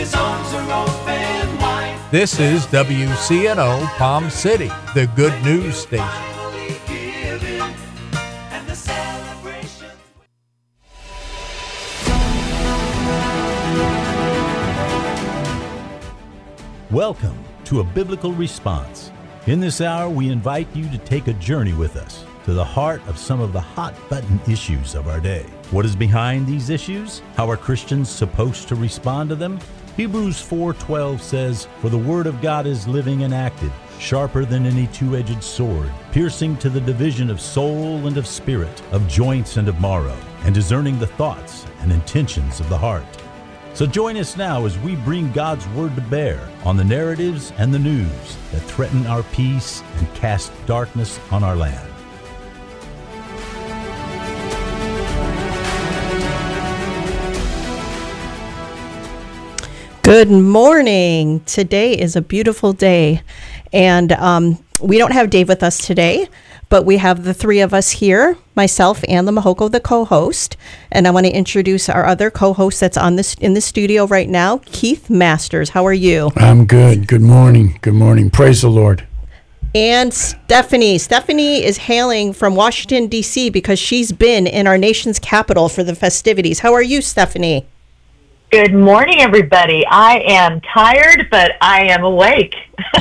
This is WCNO Palm City, the good news station. Welcome to A Biblical Response. In this hour, we invite you to take a journey with us to the heart of some of the hot-button issues of our day. What is behind these issues? How are Christians supposed to respond to them? Hebrews 4:12 says, "For the word of God is living and active, sharper than any two-edged sword, piercing to the division of soul and of spirit, of joints and of marrow, and discerning the thoughts and intentions of the heart." So join us now as we bring God's word to bear on the narratives and the news that threaten our peace and cast darkness on our land. Good morning. Today is a beautiful day, and we don't have Dave with us today, but we have the three of us here, myself, Ann Lamahoko, the co-host, and I want to introduce our other co-host that's in the studio right now, Keith Masters. How are you? I'm good. Good morning. Good morning. Praise the Lord. And Stephanie. Stephanie is hailing from Washington, D.C. because she's been in our nation's capital for the festivities. How are you, Stephanie? Good morning, everybody. I am tired, but I am awake.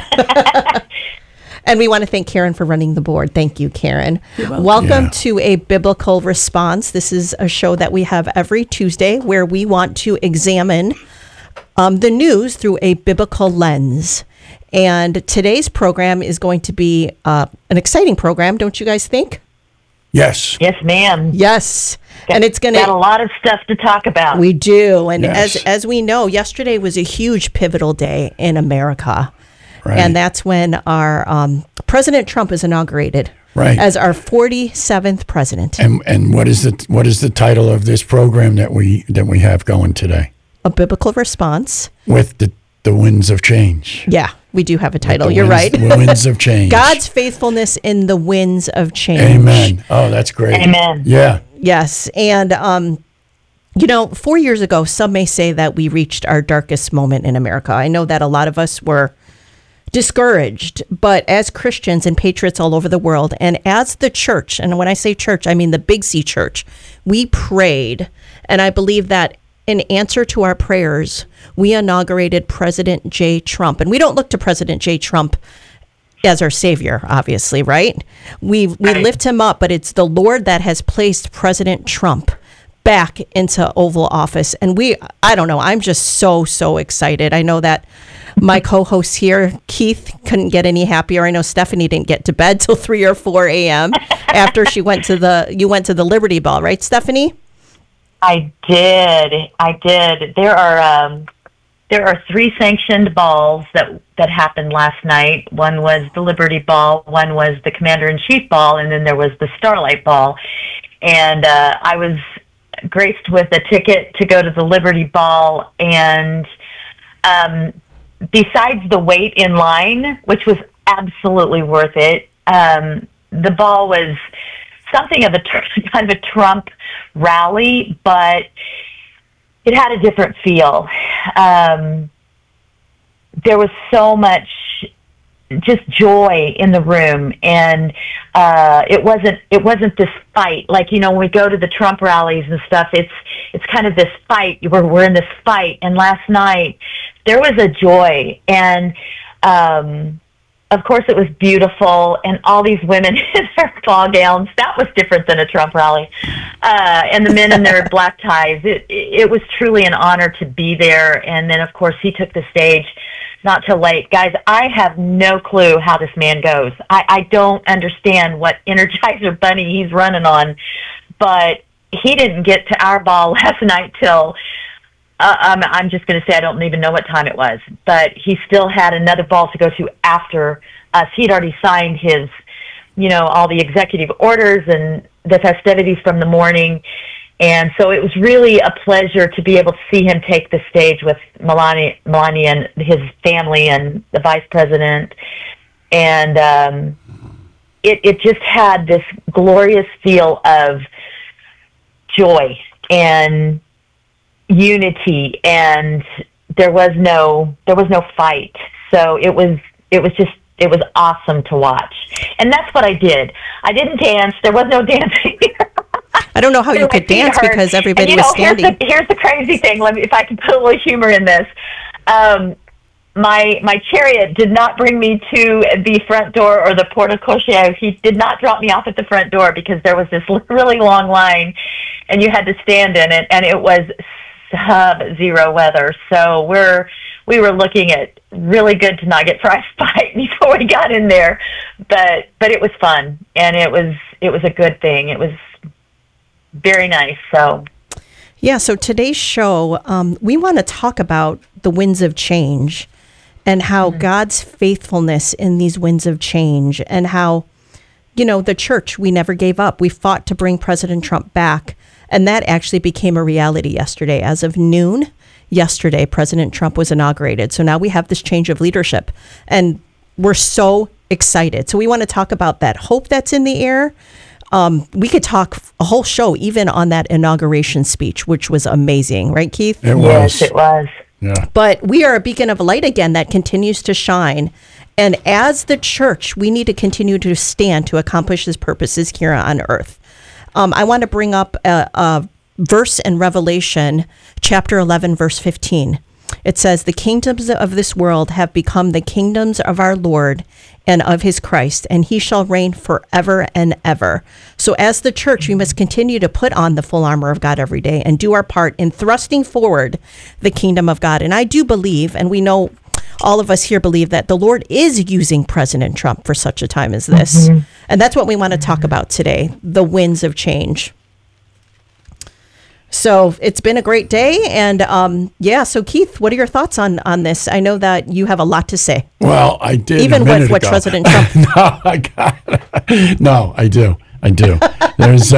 And we want to thank Karen for running the board. Thank you, Karen. Welcome to A Biblical Response. This is a show that we have every Tuesday where we want to examine the news through a biblical lens. And today's program is going to be an exciting program, don't you guys think? Yes. Yes, ma'am. Yes. And it's going to got a lot of stuff to talk about. We do. And Yes. as we know, yesterday was a huge pivotal day in America. Right. And that's when our President Trump is inaugurated as our 47th president. And what is the title of this program that we have going today? A Biblical Response. With the winds of change. Yeah, we do have a title. You're right. The winds of change. God's faithfulness in the winds of change. Amen. Oh, that's great. Amen. Yeah. Yes. And, 4 years ago, some may say that we reached our darkest moment in America. I know that a lot of us were discouraged, but as Christians and patriots all over the world, and as the church, and when I say church, I mean the Big C church, we prayed. And I believe that in answer to our prayers, we inaugurated President J. Trump. And we don't look to President J. Trump as our savior, obviously, right? We lift him up, but it's the Lord that has placed President Trump back into Oval Office. And I don't know, I'm just so excited. I know that my co-host here, Keith, couldn't get any happier. I know Stephanie didn't get to bed till 3 or 4 a.m. after you went to the Liberty Ball, right, Stephanie? I did. There are 3 sanctioned balls that happened last night. One was the Liberty Ball, one was the Commander-in-Chief Ball, and then there was the Starlight Ball. And I was graced with a ticket to go to the Liberty Ball, and besides the wait in line, which was absolutely worth it, the ball was something of a kind of a Trump rally, but it had a different feel. There was so much just joy in the room, and it wasn't this fight. Like, when we go to the Trump rallies and stuff, it's kind of this fight. We're in this fight. And last night there was a joy, and of course it was beautiful, and all these women in their ball gowns. That was different than a Trump rally. And the men in their black ties. It was truly an honor to be there. And then, of course, he took the stage not till late. Guys, I have no clue how this man goes. I don't understand what Energizer Bunny he's running on, but he didn't get to our ball last night till, I'm just going to say I don't even know what time it was, but he still had another ball to go to after us. He'd already signed his, all the executive orders and the festivities from the morning. And so it was really a pleasure to be able to see him take the stage with Melania and his family and the vice president. And it just had this glorious feel of joy and unity and there was no fight. So it was awesome to watch. And that's what I did. I didn't dance. There was no dancing. I don't know how you could dance because everybody was standing. Here's the crazy thing. If I can put a little humor in this. My chariot did not bring me to the front door or the porta cochere. He did not drop me off at the front door because there was this really long line and you had to stand in it, and it was sub-zero weather. So we were looking at really good to not get frostbite before we got in there. But it was fun, and it was a good thing. It was very nice. So yeah, so today's show, we want to talk about the winds of change and how God's faithfulness in these winds of change, and how, the church, we never gave up. We fought to bring President Trump back, and that actually became a reality yesterday. As of noon yesterday, President Trump was inaugurated. So now we have this change of leadership, and we're so excited. So we want to talk about that hope that's in the air. We could talk a whole show even on that inauguration speech, which was amazing, right, Keith? It was. Yes, it was. Yeah. But we are a beacon of light again that continues to shine. And as the church, we need to continue to stand to accomplish his purposes here on earth. I want to bring up a verse in Revelation, chapter 11, verse 15. It says, "The kingdoms of this world have become the kingdoms of our Lord and of his Christ, and he shall reign forever and ever." So as the church, we must continue to put on the full armor of God every day and do our part in thrusting forward the kingdom of God. And I do believe, and we know all of us here believe, that the Lord is using President Trump for such a time as this. And that's what we want to talk about today, the winds of change. So it's been a great day. And so Keith, what are your thoughts on this? I know that you have a lot to say. Well, I did. Even with what President Trump. No, I do. There's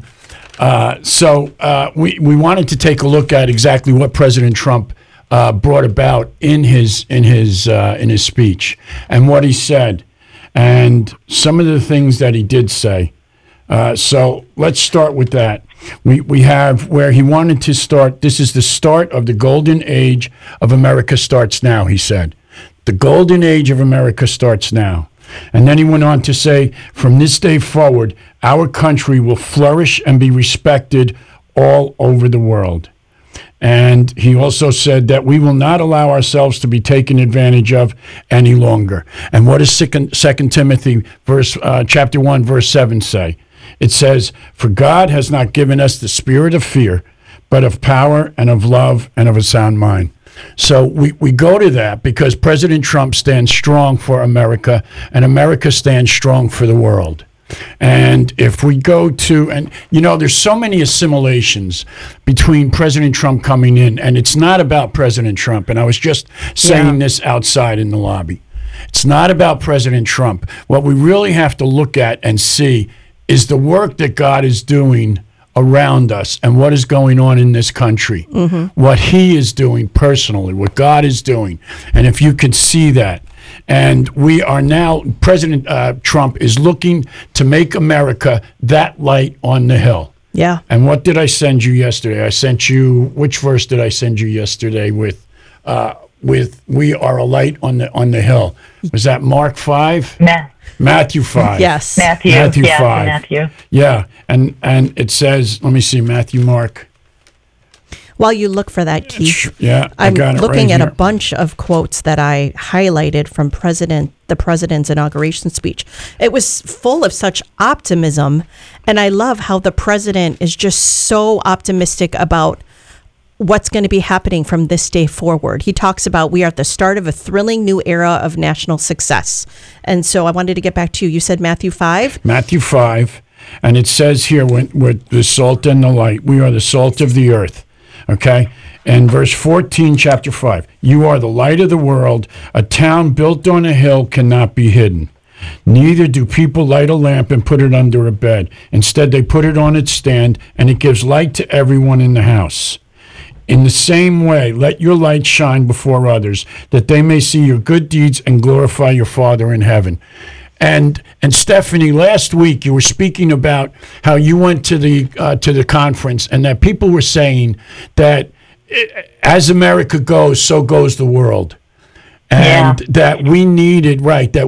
we wanted to take a look at exactly what President Trump brought about in his speech and what he said, and some of the things that he did say. So let's start with that. We have where he wanted to start. This is the start of the golden age of America starts now, he said. The golden age of America starts now. And then he went on to say, from this day forward, our country will flourish and be respected all over the world. And he also said that we will not allow ourselves to be taken advantage of any longer. And what does 2 Timothy chapter 1, verse 7 say? It says, "For God has not given us the spirit of fear, but of power and of love and of a sound mind." So we go to that because President Trump stands strong for America, and America stands strong for the world. And if we go to, and there's so many assimilations between President Trump coming in, and it's not about President Trump. And I was just saying this outside in the lobby. It's not about President Trump. What we really have to look at and see is the work that God is doing around us and what is going on in this country, what he is doing personally, what God is doing. And if you could see that. And we are now, President Trump is looking to make America that light on the hill. Yeah. And what did I send you yesterday? I sent you, which verse did I send you yesterday with "We are a light on the hill"? Was that Mark 5? Matthew 5. Yes. Matthew 5. Matthew. Yeah. And it says, let me see, Matthew, Mark. While you look for that, Keith, yeah, I'm looking at here. a bunch of quotes that I highlighted from the president's inauguration speech. It was full of such optimism, and I love how the president is just so optimistic about what's going to be happening from this day forward. He talks about we are at the start of a thrilling new era of national success. And so I wanted to get back to you. You said Matthew 5? Matthew 5, and it says here, we're the salt and the light. We are the salt of the earth. Okay, and verse 14, chapter 5, "You are the light of the world. A town built on a hill cannot be hidden. Neither do people light a lamp and put it under a bed. Instead, they put it on its stand, and it gives light to everyone in the house. In the same way, let your light shine before others, that they may see your good deeds and glorify your Father in heaven." And Stephanie, last week you were speaking about how you went to the conference and that people were saying that as America goes, so goes the world. And that we needed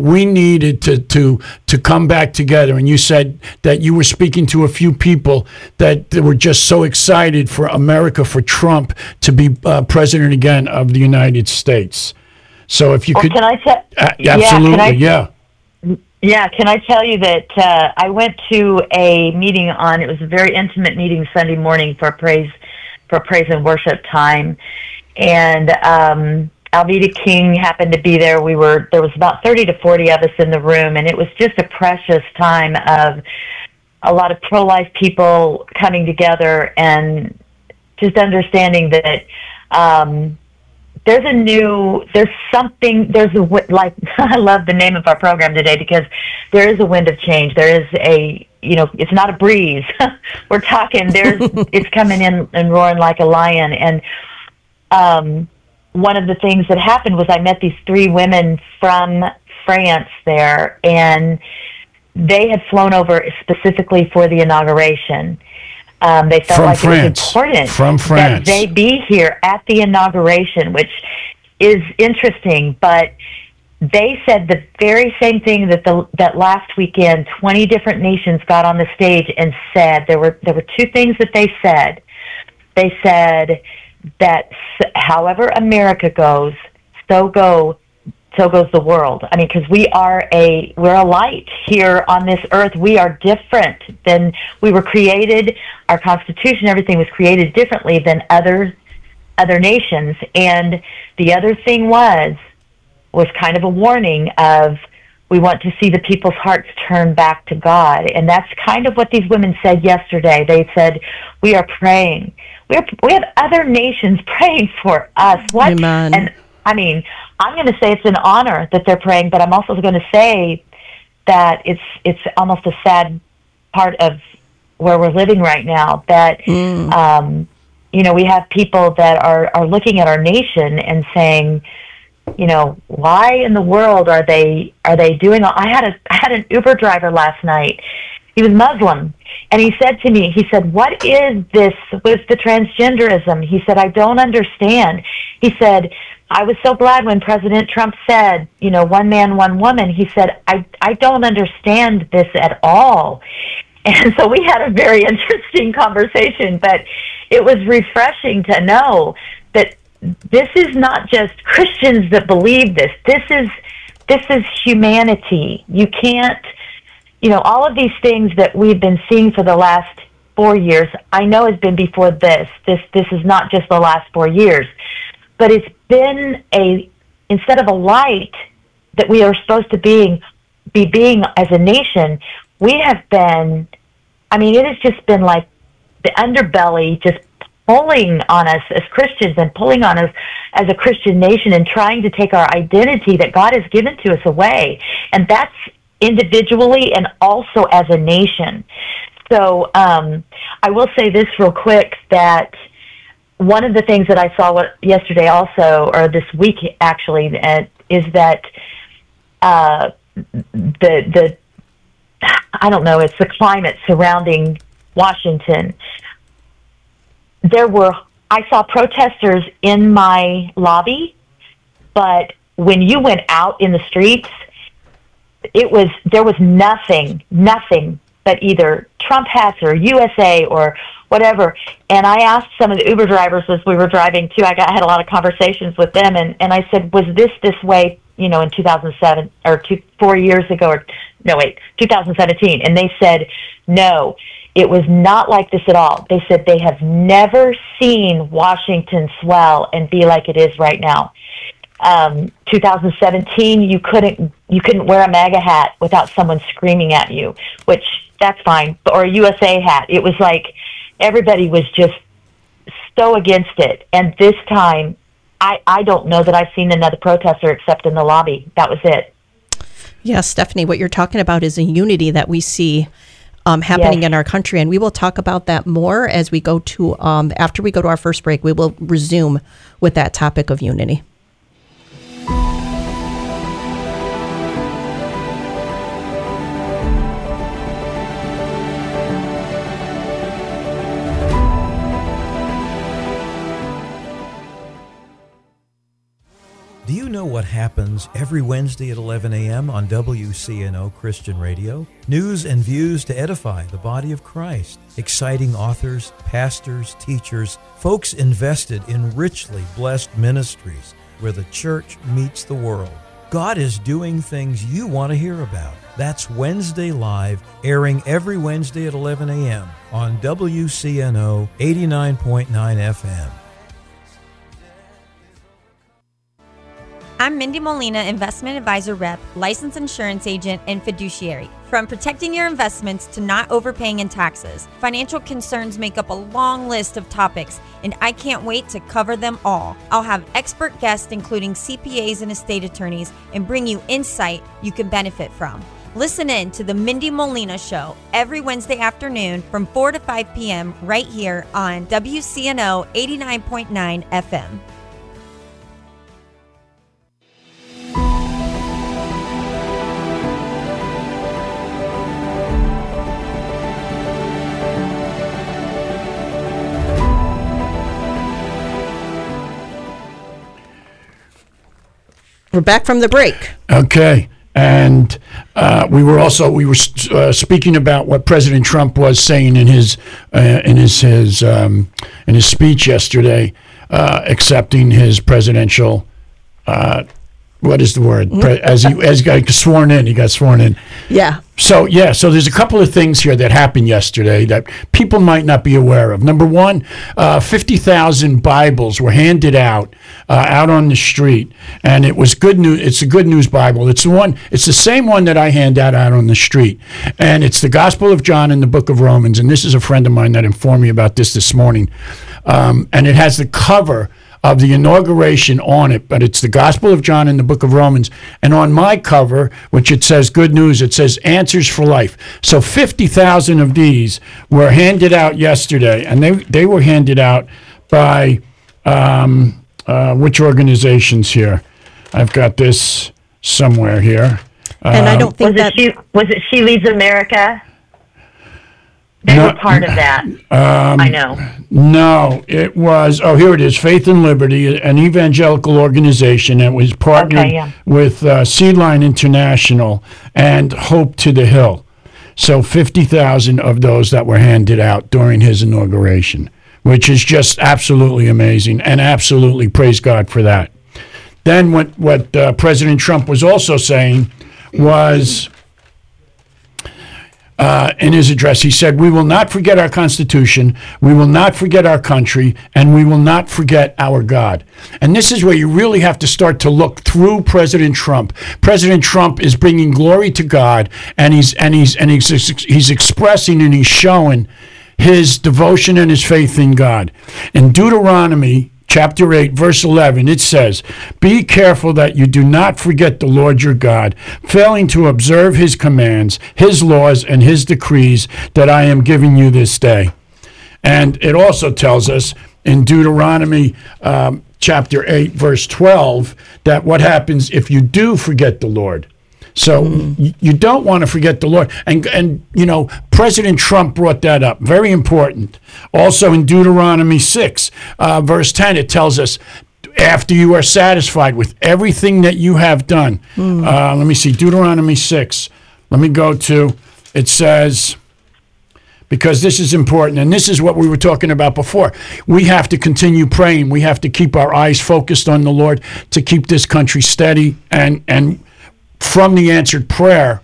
to come back together. And you said that you were speaking to a few people that were just so excited for America, for Trump to be president again of the United States. So if you could, can I tell? Absolutely, yeah. Can I tell you that I went to a meeting it was a very intimate meeting Sunday morning for praise and worship time, and Alveda King happened to be there. There was about 30 to 40 of us in the room, and it was just a precious time of a lot of pro-life people coming together and just understanding that I love the name of our program today because there is a wind of change. There is it's not a breeze. We're talking, it's coming in and roaring like a lion. And one of the things that happened was I met these 3 women from France there, and they had flown over specifically for the inauguration. They felt like it was important that they be here at the inauguration, which is interesting. But they said the very same thing that last weekend, 20 different nations got on the stage and said. There were 2 things that they said. They said that however America goes, so goes the world. I mean, because we're a light here on this earth. We are different than we were created. Our Constitution, everything was created differently than other nations. And the other thing was kind of a warning of, we want to see the people's hearts turn back to God. And that's kind of what these women said yesterday. They said, we are praying. We have other nations praying for us. What? Amen. And I mean, I'm going to say it's an honor that they're praying, but I'm also going to say that it's almost a sad part of where we're living right now. That we have people that are looking at our nation and saying, why in the world are they doing? I had an Uber driver last night. He was Muslim, and he said to me, what is this with the transgenderism? He said, I don't understand. He said, I was so glad when President Trump said, one man, one woman. He said, I don't understand this at all. And so we had a very interesting conversation, but it was refreshing to know that this is not just Christians that believe this. This is humanity. You can't, all of these things that we've been seeing for the last 4 years, I know has been before this. This is not just the last 4 years, but it's been instead of a light that we are supposed to be being as a nation, we have been, it has just been like the underbelly just pulling on us as Christians and pulling on us as a Christian nation and trying to take our identity that God has given to us away. And that's individually and also as a nation. So I will say this real quick, that one of the things that I saw yesterday also, or this week actually, is that the I don't know, it's the climate surrounding Washington. I saw protesters in my lobby, but when you went out in the streets, there was nothing but either Trump hats or USA or whatever. And I asked some of the Uber drivers as we were driving too, I had a lot of conversations with them, and I said, was this way, in 2007 or 4 years ago, 2017? And they said, no, it was not like this at all. They said they have never seen Washington swell and be like it is right now. 2017, you couldn't wear a MAGA hat without someone screaming at you, which that's fine, or a USA hat. It was like everybody was just so against it. And this time, I don't know that I've seen another protester except in the lobby. That was it. Yeah, Stephanie, what you're talking about is a unity that we see happening in our country, and we will talk about that more as we go to after we go to our first break. We will resume with that topic of unity. Do you know what happens every Wednesday at 11 a.m. on WCNO Christian Radio? News and views to edify the body of Christ. Exciting authors, pastors, teachers, folks invested in richly blessed ministries where the church meets the world. God is doing things you want to hear about. That's Wednesday Live, airing every Wednesday at 11 a.m. on WCNO 89.9 FM. I'm Mindy Molina, Investment Advisor Rep, Licensed Insurance Agent, and Fiduciary. From protecting your investments to not overpaying in taxes, financial concerns make up a long list of topics, and I can't wait to cover them all. I'll have expert guests, including CPAs and estate attorneys, and bring you insight you can benefit from. Listen in to The Mindy Molina Show every Wednesday afternoon from 4 to 5 p.m. right here on WCNO 89.9 FM. We're back from the break. Okay. And we were speaking about what President Trump was saying in his speech yesterday, accepting his presidential. What is the word? As he got sworn in, Yeah. So there's a couple of things here that happened yesterday that people might not be aware of. Number one, 50,000 Bibles were handed out on the street, and it was good news. It's a Good News Bible. It's the same one that I hand out on the street, and it's the Gospel of John and the Book of Romans. And this is a friend of mine that informed me about this morning, and it has the cover of the inauguration on it, but it's the Gospel of John and the Book of Romans. And on my cover, which it says Good News, it says Answers for Life. So 50,000 of these were handed out yesterday, and they were handed out by which organizations here? I've got this somewhere here. And I don't think was it She Leads America? They were part of that. I know. No, it was, here it is, Faith and Liberty, an evangelical organization that was partnered with Seedline International and Hope to the Hill. So 50,000 of those that were handed out during his inauguration, which is just absolutely amazing, and absolutely praise God for that. Then what President Trump was also saying was, in his address, he said, "We will not forget our Constitution, we will not forget our country, and we will not forget our God." And this is where you really have to start to look through President Trump. President Trump is bringing glory to God, and he's expressing and he's showing his devotion and his faith in God. In Deuteronomy Chapter 8, verse 11, it says, "Be careful that you do not forget the Lord your God, failing to observe his commands, his laws, and his decrees that I am giving you this day." And it also tells us in Deuteronomy chapter 8, verse 12, that what happens if you do forget the Lord. So you don't want to forget the Lord. And you know, President Trump brought that up. Very important. Also in Deuteronomy 6, verse 10, it tells us, after you are satisfied with everything that you have done. Let me see, Deuteronomy 6. Let me go to, it says, because this is important, and this is what we were talking about before. We have to continue praying. We have to keep our eyes focused on the Lord to keep this country steady, and from the answered prayer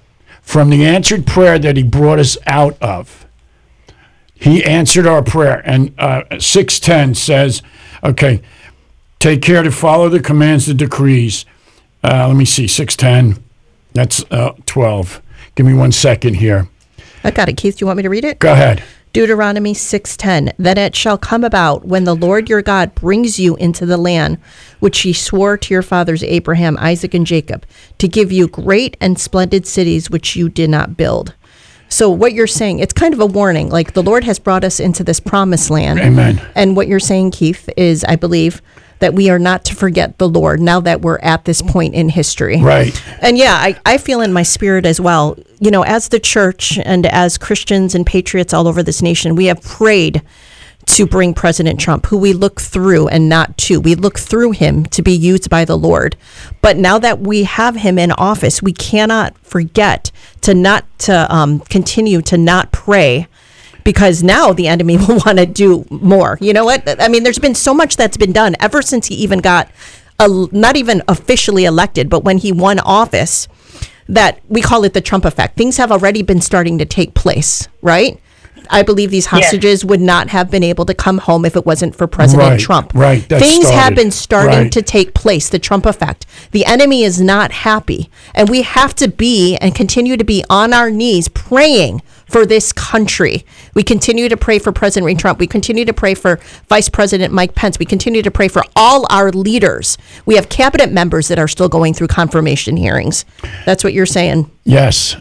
that he brought us out of. He answered our prayer. And 6:10 says, okay, take care to follow the commands, the decrees. Let me see, 6:10. That's 12. Give me 1 second here. I got it, Keith. Do you want me to read it? Go ahead. Deuteronomy 6:10, that it shall come about when the Lord your God brings you into the land which he swore to your fathers Abraham, Isaac, and Jacob, to give you great and splendid cities which you did not build. So what you're saying, it's kind of a warning. Like, the Lord has brought us into this promised land. Amen. And what you're saying, Keith, is, I believe, that we are not to forget the Lord now that we're at this point in history. Right. And yeah, I feel in my spirit as well, you know, as the church and as Christians and patriots all over this nation, we have prayed to bring President Trump, who we look through and not to. We look through him to be used by the Lord. But now that we have him in office, we cannot forget to continue to not pray, because now the enemy will want to do more. You know what? I mean, there's been so much that's been done ever since he even got not even officially elected, but when he won office, that we call it the Trump effect. Things have already been starting to take place, right? I believe these hostages would not have been able to come home if it wasn't for President Trump. Right. Things have been starting to take place, the Trump effect. The enemy is not happy. And we have to be and continue to be on our knees praying for this country. We continue to pray for President Trump. We continue to pray for Vice President Mike Pence. We continue to pray for all our leaders. We have cabinet members that are still going through confirmation hearings. That's what you're saying. Yes.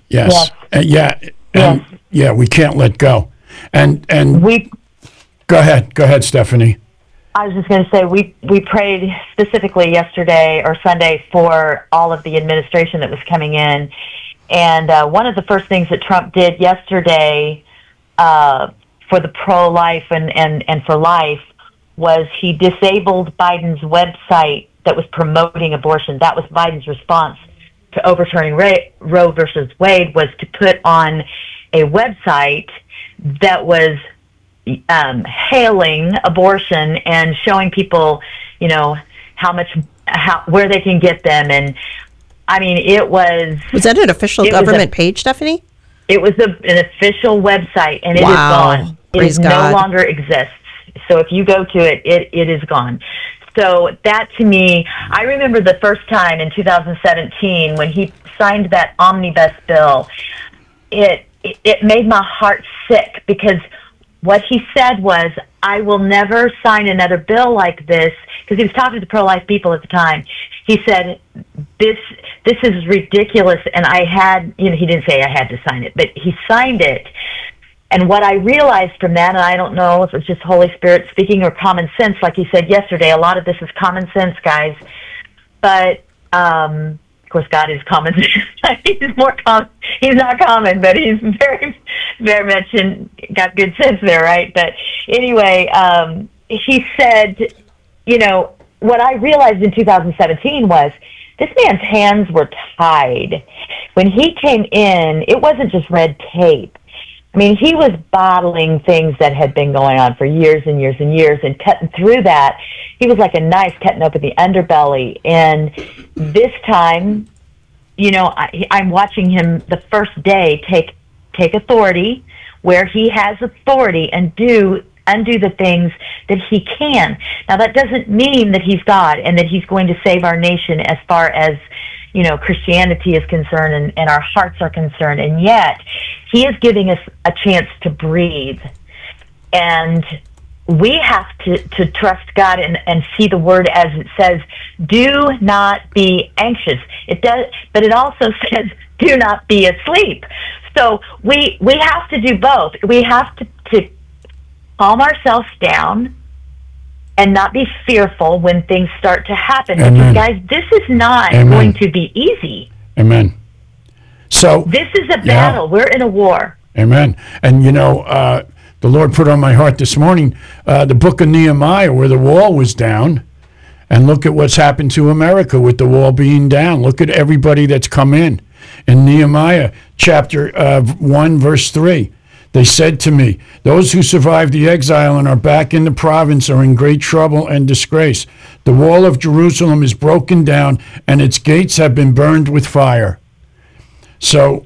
We can't let go. And we go ahead, Stephanie. I was just going to say we prayed specifically yesterday or Sunday for all of the administration that was coming in, and one of the first things that Trump did yesterday for the pro-life and for life was he disabled Biden's website that was promoting abortion. That was Biden's response to overturning Roe versus Wade, was to put on a website that was hailing abortion and showing people, where they can get them. And I mean, it was that an official government page, Stephanie? It was an official website, and it is gone. Praise it God. No longer exists. So if you go to it, it is gone. So that, to me, I remember the first time in 2017 when he signed that omnibus bill. It made my heart sick, because what he said was, I will never sign another bill like this, because he was talking to the pro-life people at the time. He said, this is ridiculous, and I had, he didn't say I had to sign it, but he signed it. And what I realized from that, and I don't know if it's just Holy Spirit speaking or common sense, like you said yesterday, a lot of this is common sense, guys, but of course, God is common. He's more common. He's not common, but he's very, very much got good sense there, right? But anyway, he said, what I realized in 2017 was this man's hands were tied. When he came in, it wasn't just red tape. I mean, he was bottling things that had been going on for years and years and years, and cutting through that. He was like a knife cutting open the underbelly. And this time, I'm watching him the first day take authority where he has authority and undo the things that he can. Now, that doesn't mean that he's God and that he's going to save our nation as far as Christianity is concerned and our hearts are concerned. And yet, he is giving us a chance to breathe. And we have to trust God and see the word as it says, do not be anxious. It does, but it also says, do not be asleep. So we have to do both. We have to calm ourselves down and not be fearful when things start to happen. Amen. Because, guys, this is not going to be easy. Amen. So this is a battle. We're in a war. Amen. And, the Lord put on my heart this morning the book of Nehemiah, where the wall was down. And look at what's happened to America with the wall being down. Look at everybody that's come in. In Nehemiah chapter 1, verse 3. They said to me, those who survived the exile and are back in the province are in great trouble and disgrace. The wall of Jerusalem is broken down, and its gates have been burned with fire. So,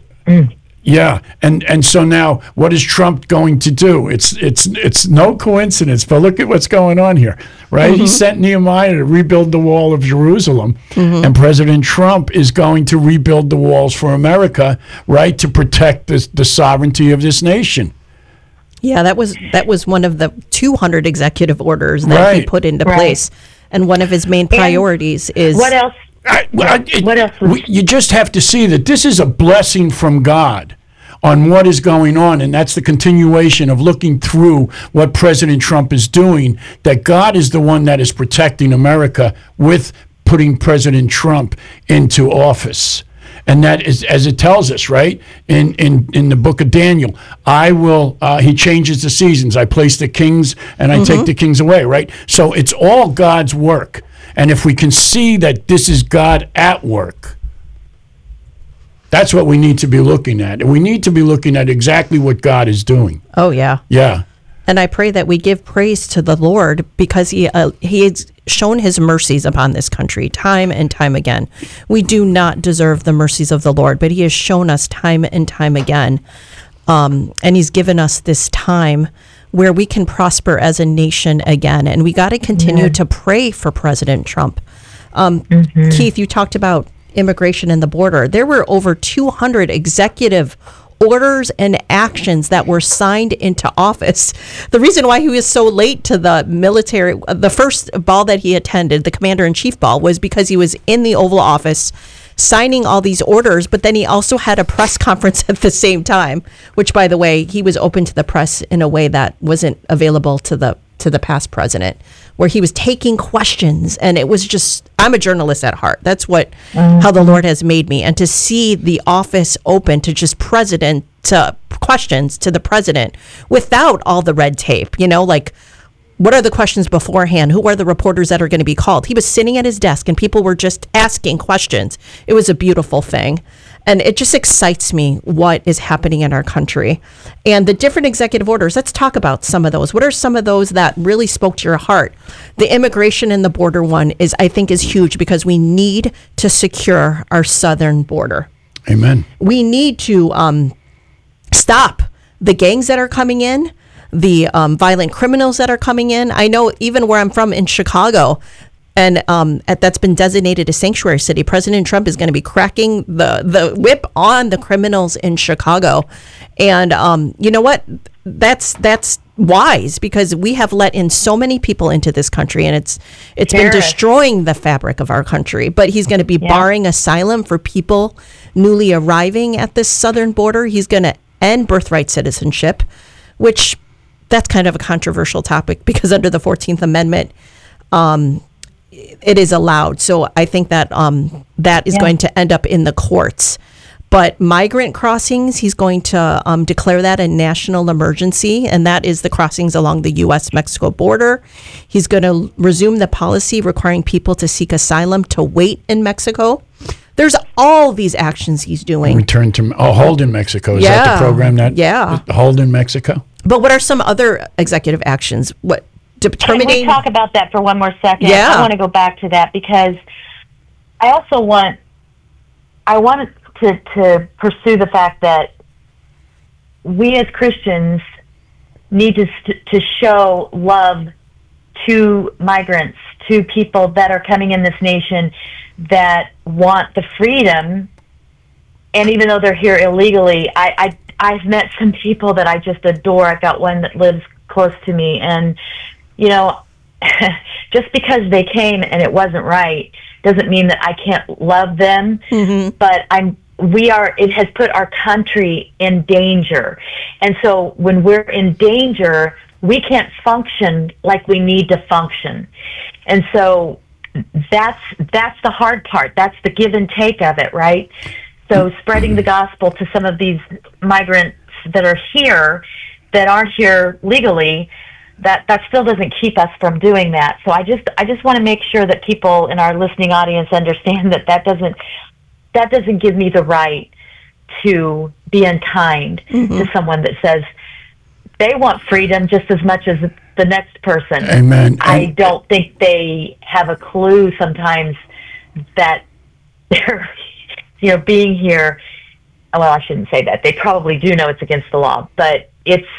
and so now, what is Trump going to do? It's no coincidence, but look at what's going on here, right? Mm-hmm. He sent Nehemiah to rebuild the wall of Jerusalem, and President Trump is going to rebuild the walls for America, right, to protect the sovereignty of this nation. Yeah, that was one of the 200 executive orders that he put into place, and one of his main priorities is what else? What else? You just have to see that this is a blessing from God on what is going on, and that's the continuation of looking through what President Trump is doing, that God is the one that is protecting America with putting President Trump into office. And that is, as it tells us, right, in the book of Daniel, I will, he changes the seasons. I place the kings and I take the kings away, right? So it's all God's work. And if we can see that this is God at work, that's what we need to be looking at. And we need to be looking at exactly what God is doing. Oh, yeah. Yeah. And I pray that we give praise to the Lord because he has shown his mercies upon this country time and time again. We do not deserve the mercies of the Lord, but he has shown us time and time again. And he's given us this time where we can prosper as a nation again. And we got to continue to pray for President Trump. Keith, you talked about immigration and the border. There were over 200 executive orders and actions that were signed into office. The reason why he was so late to the military, the first ball that he attended, the commander-in-chief ball, was because he was in the Oval Office signing all these orders, but then he also had a press conference at the same time, which, by the way, he was open to the press in a way that wasn't available to the past president, where he was taking questions. And it was just, I'm a journalist at heart. That's how the Lord has made me. And to see the office open to just questions to the president without all the red tape, like, what are the questions beforehand? Who are the reporters that are going to be called? He was sitting at his desk and people were just asking questions. It was a beautiful thing. And it just excites me what is happening in our country. And the different executive orders, let's talk about some of those. What are some of those that really spoke to your heart? The immigration and the border one I think is huge because we need to secure our southern border. Amen. We need to stop the gangs that are coming in, the violent criminals that are coming in. I know even where I'm from in Chicago, and that's been designated a sanctuary city, President Trump is going to be cracking the whip on the criminals in Chicago. And you know what? That's wise because we have let in so many people into this country, and it's been destroying the fabric of our country. But he's going to be barring asylum for people newly arriving at this southern border. He's going to end birthright citizenship, which that's kind of a controversial topic because under the 14th Amendment, it is allowed. So I think that that is going to end up in the courts. But migrant crossings, he's going to declare that a national emergency, and that is the crossings along the U.S.-Mexico border. He's going to resume the policy requiring people to seek asylum to wait in Mexico. There's all these actions he's doing. Return to Hold in Mexico. Is that the program that Hold in Mexico? But what are some other executive actions? Can we talk about that for one more second? Yeah. I want to go back to that because I also want to pursue the fact that we as Christians need to show love to migrants, to people that are coming in this nation that want the freedom. And even though they're here illegally, I've met some people that I just adore. I've got one that lives close to me, and just because they came and it wasn't right doesn't mean that I can't love them. But it has put our country in danger. And so when we're in danger, we can't function like we need to function. And so that's the hard part. That's the give and take of it, right? So spreading the gospel to some of these migrants that are here, that aren't here legally, that still doesn't keep us from doing that. So I just want to make sure that people in our listening audience understand that doesn't give me the right to be unkind to someone that says they want freedom just as much as the next person. Amen. I don't think they have a clue sometimes that they're being here. Well, I shouldn't say that. They probably do know it's against the law, but it's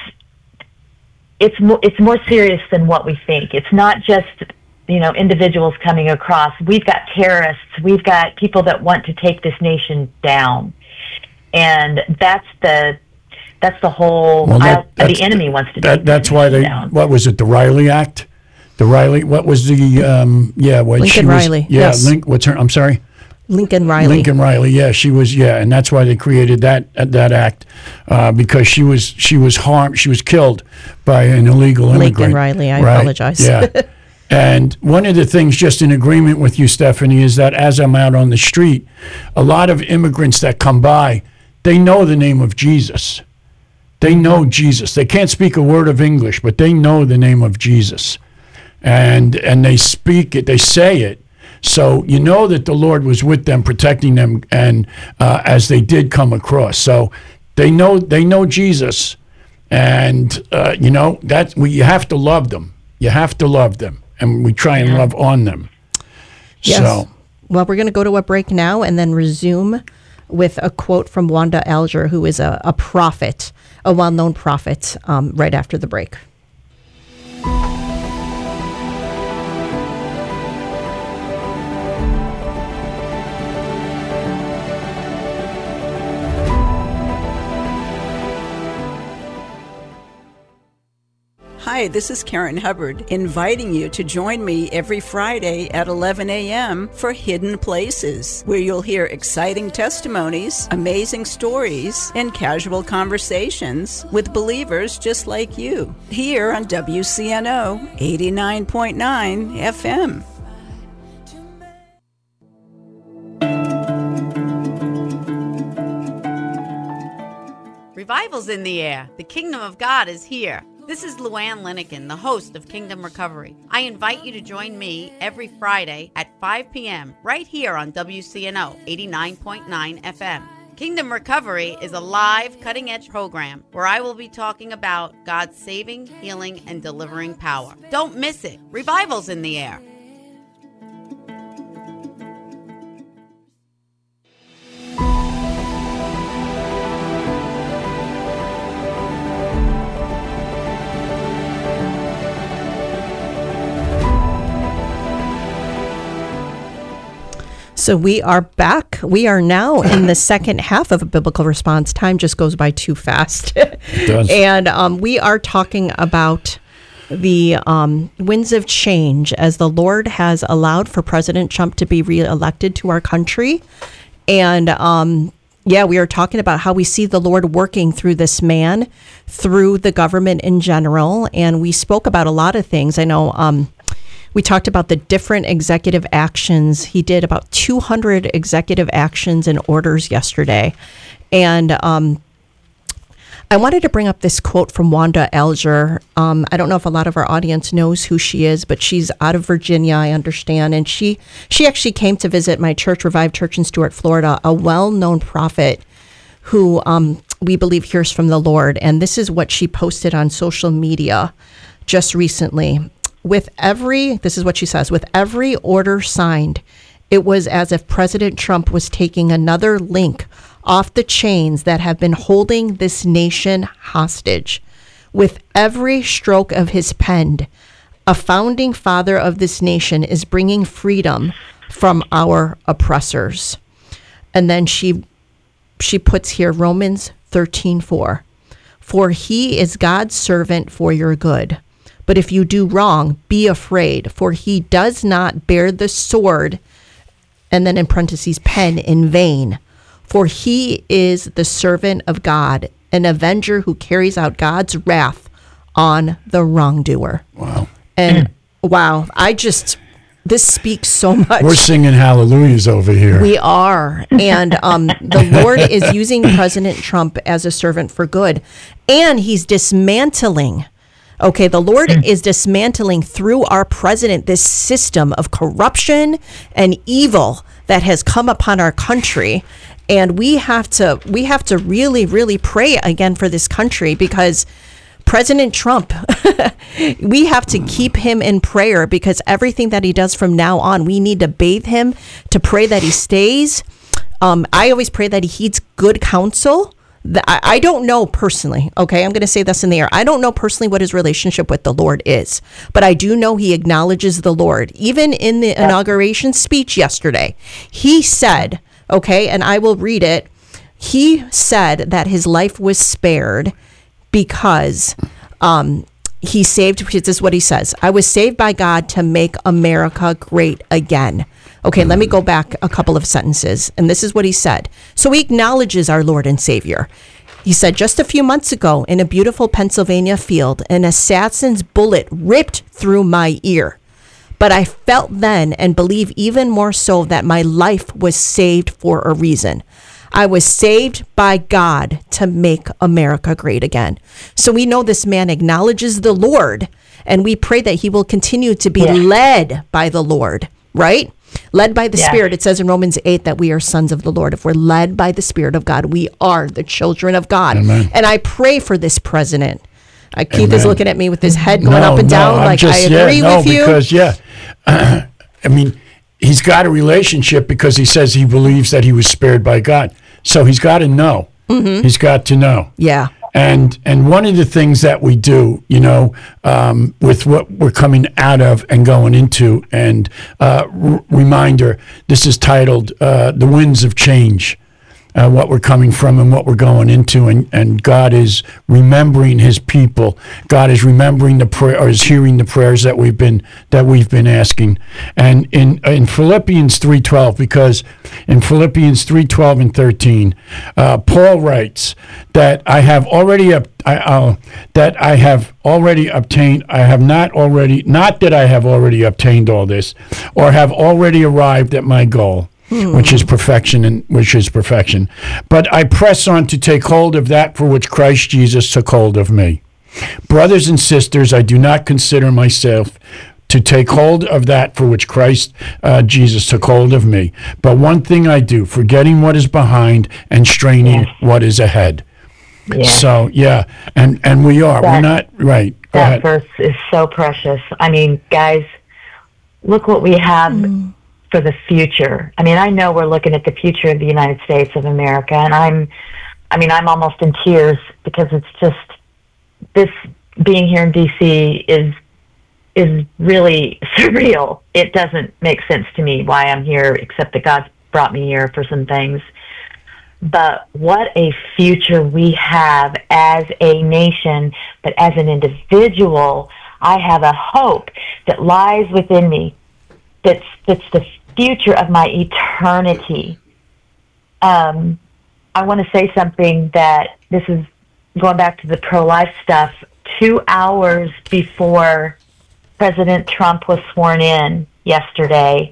more serious than what we think. It's not just individuals coming across. We've got terrorists. We've got people that want to take this nation down, and that's the whole. The enemy wants to. That's why they. Down. What was it? The Riley Act. The Riley. What was the? Lincoln Riley. Yes. What's her? I'm sorry. Lincoln Riley. Yeah, she was. Yeah, and that's why they created that act because she was harmed. She was killed by an illegal immigrant. Lincoln Riley. I apologize. Yeah. And one of the things, just in agreement with you, Stephanie, is that as I'm out on the street, a lot of immigrants that come by, they know the name of Jesus. They know Jesus. They can't speak a word of English, but they know the name of Jesus. And they speak it, they say it. So you know that the Lord was with them, protecting them, and as they did come across. So they know Jesus, and you have to love them. You have to love them. And we try and love on them. Yes. So, well, we're going to go to a break now and then resume with a quote from Wanda Alger, who is a prophet, a well-known prophet, right after the break. Hi, this is Karen Hubbard, inviting you to join me every Friday at 11 a.m. for Hidden Places, where you'll hear exciting testimonies, amazing stories, and casual conversations with believers just like you, here on WCNO 89.9 FM. Revival's in the air. The kingdom of God is here. This is Luann Linikin, the host of Kingdom Recovery. I invite you to join me every Friday at 5 p.m. right here on WCNO 89.9 FM. Kingdom Recovery is a live, cutting-edge program where I will be talking about God's saving, healing, and delivering power. Don't miss it. Revival's in the air. So we are back. We are now in the second half of a biblical response. Time just goes by too fast. It does. And we are talking about the winds of change as the Lord has allowed for President Trump to be reelected to our country. And we are talking about how we see the Lord working through this man, through the government in general. And we spoke about a lot of things. I know we talked about the different executive actions. He did about 200 executive actions and orders yesterday. And I wanted to bring up this quote from Wanda Alger. I don't know if a lot of our audience knows who she is, but she's out of Virginia, I understand. And she actually came to visit my church, Revive Church in Stuart, Florida, a well-known prophet who we believe hears from the Lord. And this is what she posted on social media just recently. This is what she says, with every order signed, it was as if President Trump was taking another link off the chains that have been holding this nation hostage. With every stroke of his pen, a founding father of this nation is bringing freedom from our oppressors. And then she puts here Romans 13:4. For he is God's servant for your good. But if you do wrong, be afraid, for he does not bear the sword, and then in parentheses, pen, in vain. For he is the servant of God, an avenger who carries out God's wrath on the wrongdoer. Wow. And wow, this speaks so much. We're singing hallelujahs over here. We are. And the Lord is using President Trump as a servant for good. And he's dismantling. Okay, the Lord is dismantling through our president this system of corruption and evil that has come upon our country. And we have to really, really pray again for this country, because President Trump, we have to keep him in prayer, because everything that he does from now on, we need to bathe him, to pray that he stays. I always pray that he heeds good counsel. I don't know personally, okay, I'm going to say this in the air. I don't know personally what his relationship with the Lord is, but I do know he acknowledges the Lord. Even in the inauguration speech yesterday, he said, okay, and I will read it, he said that his life was spared because he saved, this is what he says, I was saved by God to make America great again. Okay, let me go back a couple of sentences. And this is what he said. So he acknowledges our Lord and Savior. He said, just a few months ago in a beautiful Pennsylvania field, an assassin's bullet ripped through my ear. But I felt then and believe even more so that my life was saved for a reason. I was saved by God to make America great again. So we know this man acknowledges the Lord, and we pray that he will continue to be led by the Lord, right? Led by the Spirit. It says in Romans 8 that we are sons of the Lord. If we're led by the Spirit of God, we are the children of God. Amen. And I pray for this president. Keith is looking at me with his head going up and down like, I agree with you. Because, I mean, he's got a relationship because he says he believes that he was spared by God. So he's got to know. Mm-hmm. He's got to know. Yeah. And one of the things that we do, with what we're coming out of and going into, and reminder, this is titled The Winds of Change. What we're coming from and what we're going into, and God is remembering His people. God is remembering the prayer, or is hearing the prayers that we've been asking. And in Philippians 3:12, because in Philippians 3:12 and 13, Paul writes that I have already obtained. Not that I have already obtained all this, or have already arrived at my goal. Which is perfection, But I press on to take hold of that for which Christ Jesus took hold of me. Brothers and sisters, I do not consider myself to take hold of that for which Christ Jesus took hold of me. But one thing I do, forgetting what is behind and straining what is ahead. Yes. So, and we are. We're not, right. Go ahead. Verse is so precious. I mean, guys, look what we have for the future. I mean, I know we're looking at the future of the United States of America, and I'm almost in tears because it's just, this being here in DC is really surreal. It doesn't make sense to me why I'm here, except that God's brought me here for some things. But what a future we have as a nation, but as an individual, I have a hope that lies within me. That's the future of my eternity. I want to say something that this is going back to the pro-life stuff. 2 hours before President Trump was sworn in yesterday,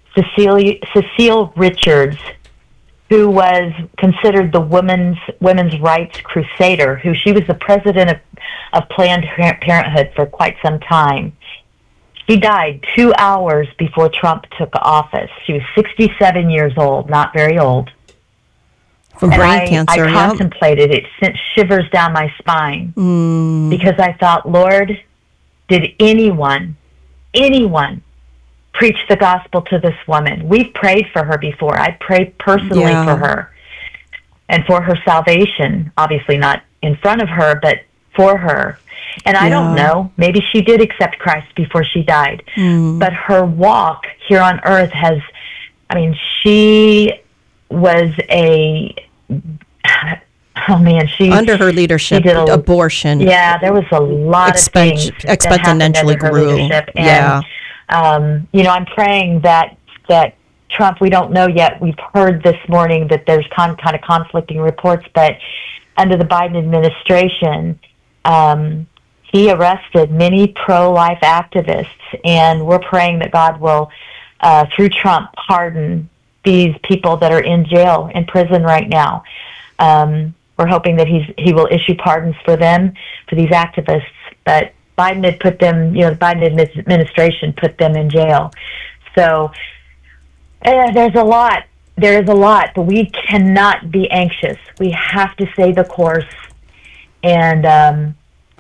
Cecile Richards, who was considered the women's rights crusader, who she was the president of Planned Parenthood for quite some time. She died 2 hours before Trump took office. She was 67 years old, not very old. From brain cancer, I contemplated it, sent shivers down my spine, because I thought, Lord, did anyone preach the gospel to this woman? We've prayed for her before. I prayed personally for her and for her salvation, obviously not in front of her, but for her. And I don't know, maybe she did accept Christ before she died. But her walk here on earth she was under her leadership, abortion. Yeah, there was a lot of things that happened under her leadership. And, I'm praying that Trump, we don't know yet. We've heard this morning that there's kind of conflicting reports, but under the Biden administration, he arrested many pro-life activists, and we're praying that God will, through Trump, pardon these people that are in jail, in prison right now. We're hoping that he will issue pardons for them, for these activists. But Biden had put them, the Biden administration put them in jail. So there's a lot. There is a lot, but we cannot be anxious. We have to stay the course. And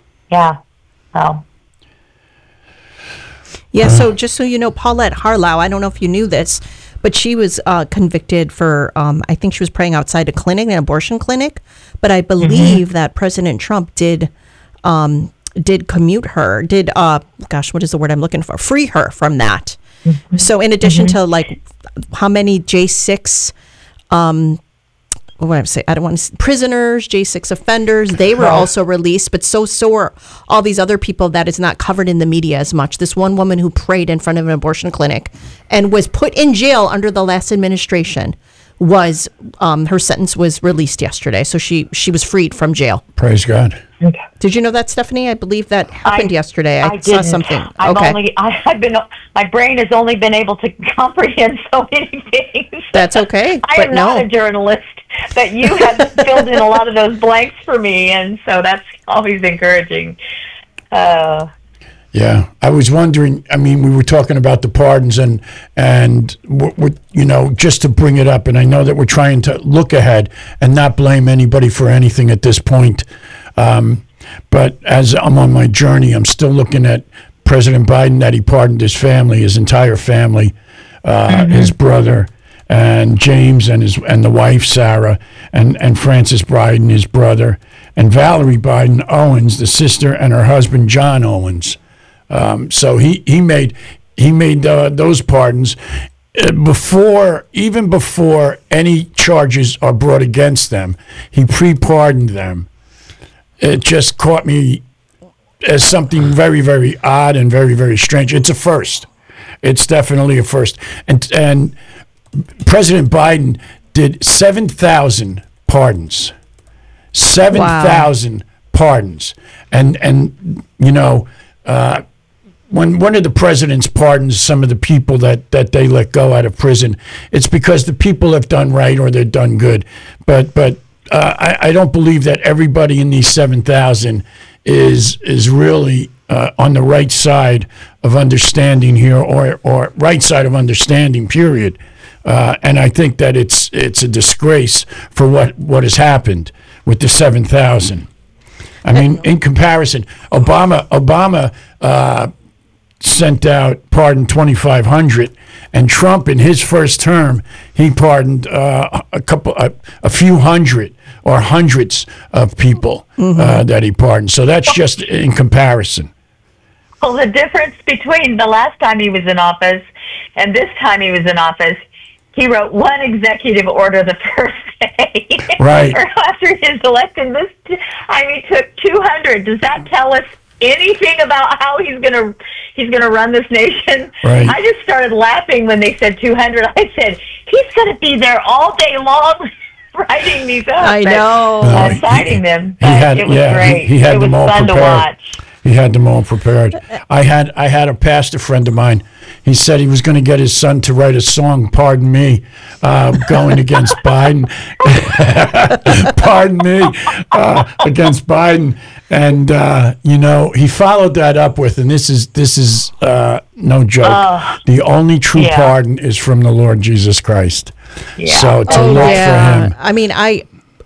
so just so you know, Paulette Harlow, I don't know if you knew this, but she was convicted for, I think she was praying outside a clinic, an abortion clinic. But I believe that President Trump did commute her, what is the word I'm looking for? Free her from that. So in addition to how many J6, prisoners, J6 offenders, they were also released, but so are all these other people that is not covered in the media as much. This one woman who prayed in front of an abortion clinic and was put in jail under the last administration was her sentence was released yesterday, so she was freed from jail. Praise God. Okay. Did you know that, Stephanie? I believe that happened yesterday. I saw didn't. something. My brain has only been able to comprehend so many things. That's okay. I am not a journalist, but you have filled in a lot of those blanks for me, and so that's always encouraging. Yeah, I was wondering. I mean, we were talking about the pardons, and just to bring it up. And I know that we're trying to look ahead and not blame anybody for anything at this point. But as I'm on my journey, I'm still looking at President Biden, that he pardoned his family, his entire family, his brother, and James, and the wife Sarah, and Francis Biden, his brother, and Valerie Biden Owens, the sister, and her husband John Owens. So he made those pardons before any charges are brought against them. He pre-pardoned them. It just caught me as something very, very odd and very, very strange. It's a first. It's definitely a first. And President Biden did 7,000 pardons. 7,000 pardons. And when one of the presidents pardons some of the people that they let go out of prison, it's because the people have done right or they've done good. But I don't believe that everybody in these 7,000 is really on the right side of understanding here, or right side of understanding, period. And I think that it's a disgrace for what has happened with the 7,000. I mean, in comparison, Obama sent out, pardoned 2,500, and Trump in his first term, he pardoned a few hundred or hundreds of people that he pardoned. So that's just in comparison. Well, the difference between the last time he was in office and this time he was in office, he wrote one executive order the first day. Right. Or after his election. He took 200. Does that tell us anything about how he's gonna run this nation? Right. I just started laughing when they said 200. I said, he's gonna be there all day long writing these up. I know. Citing them. It was great. He had them all fun prepared. To watch. He had them all prepared. I had a pastor friend of mine. He said he was going to get his son to write a song, "Pardon Me," going against Biden. Pardon me, against Biden, and he followed that up with, and this is no joke. The only true pardon is from the Lord Jesus Christ. Yeah. So to look for him. I mean, I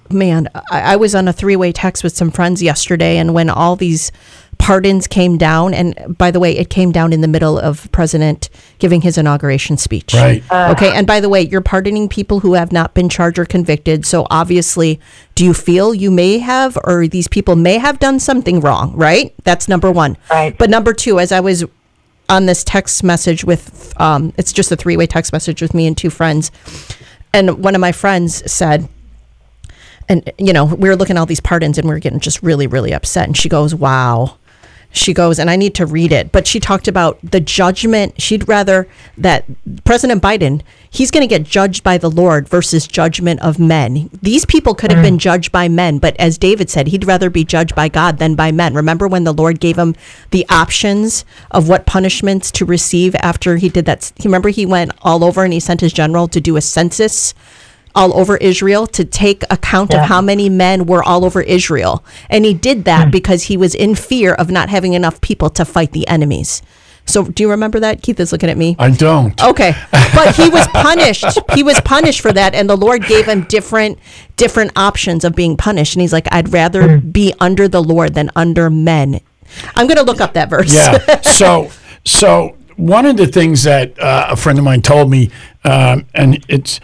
was on a three-way text with some friends yesterday, and when all these pardons came down, and by the way, it came down in the middle of President giving his inauguration speech. Right. Okay, and by the way, you're pardoning people who have not been charged or convicted, so obviously, do you feel you may have, or these people may have done something wrong, right? That's number one. Right. But number two, as I was on this text message with, it's just a three-way text message with me and two friends, and one of my friends said, and, we were looking at all these pardons and we were getting just really, really upset. And she goes, wow. She goes, and I need to read it. But she talked about the judgment. She'd rather that President Biden, he's going to get judged by the Lord versus judgment of men. These people could have been judged by men. But as David said, he'd rather be judged by God than by men. Remember when the Lord gave him the options of what punishments to receive after he did that? Remember he went all over and he sent his general to do a census all over Israel to take account of how many men were all over Israel. And he did that because he was in fear of not having enough people to fight the enemies. So do you remember that? Keith is looking at me. I don't. Okay. But he was punished. He was punished for that. And the Lord gave him different options of being punished. And he's like, I'd rather be under the Lord than under men. I'm going to look up that verse. Yeah. So one of the things that a friend of mine told me, and it's,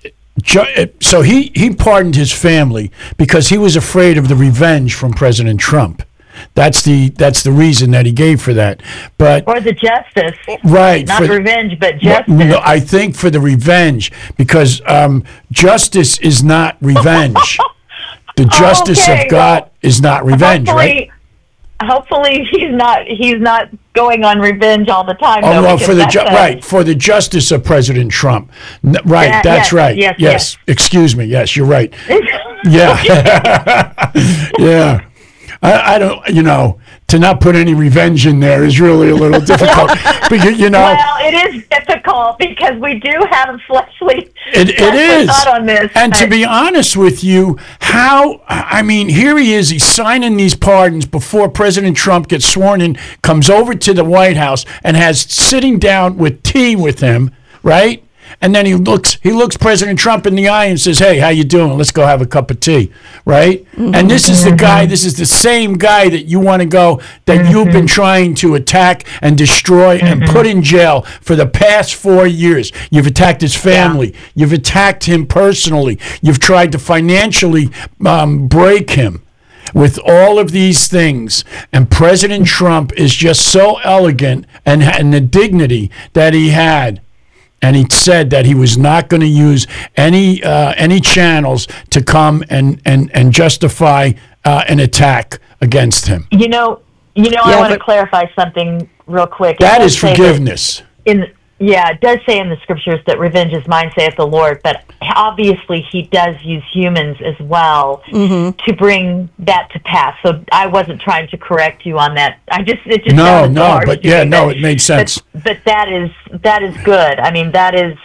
so he pardoned his family because he was afraid of the revenge from President Trump. That's the reason that he gave for that. But or the justice, right? Not revenge, but justice. No, I think for the revenge, because justice is not revenge. The justice of God is not revenge, right? hopefully he's not going on revenge all the time. Oh, though, well, because for the justice of President Trump. Right, that's yes, right. Yes. Excuse me. Yes, you're right. Yeah. Yeah. I don't, to not put any revenge in there is really a little difficult. Because, Well, it is difficult because we do have a fleshly it is. thought on this. And to be honest with you, here he is, he's signing these pardons before President Trump gets sworn in, comes over to the White House and has sitting down with tea with him, right? And then he looks President Trump in the eye and says, "Hey, how you doing? Let's go have a cup of tea," right? Mm-hmm. And this is the same guy that you want to go, that you've been trying to attack and destroy and put in jail for the past 4 years. You've attacked his family. Yeah. You've attacked him personally. You've tried to financially break him with all of these things. And President Trump is just so elegant and the dignity that he had. And he said that he was not going to use any channels to come and justify an attack against him. I want to clarify something real quick. That is forgiveness. It does say in the scriptures that revenge is mine, saith the Lord. But obviously, he does use humans as well to bring that to pass. So I wasn't trying to correct you on that. It made sense. But that is good. I mean, that is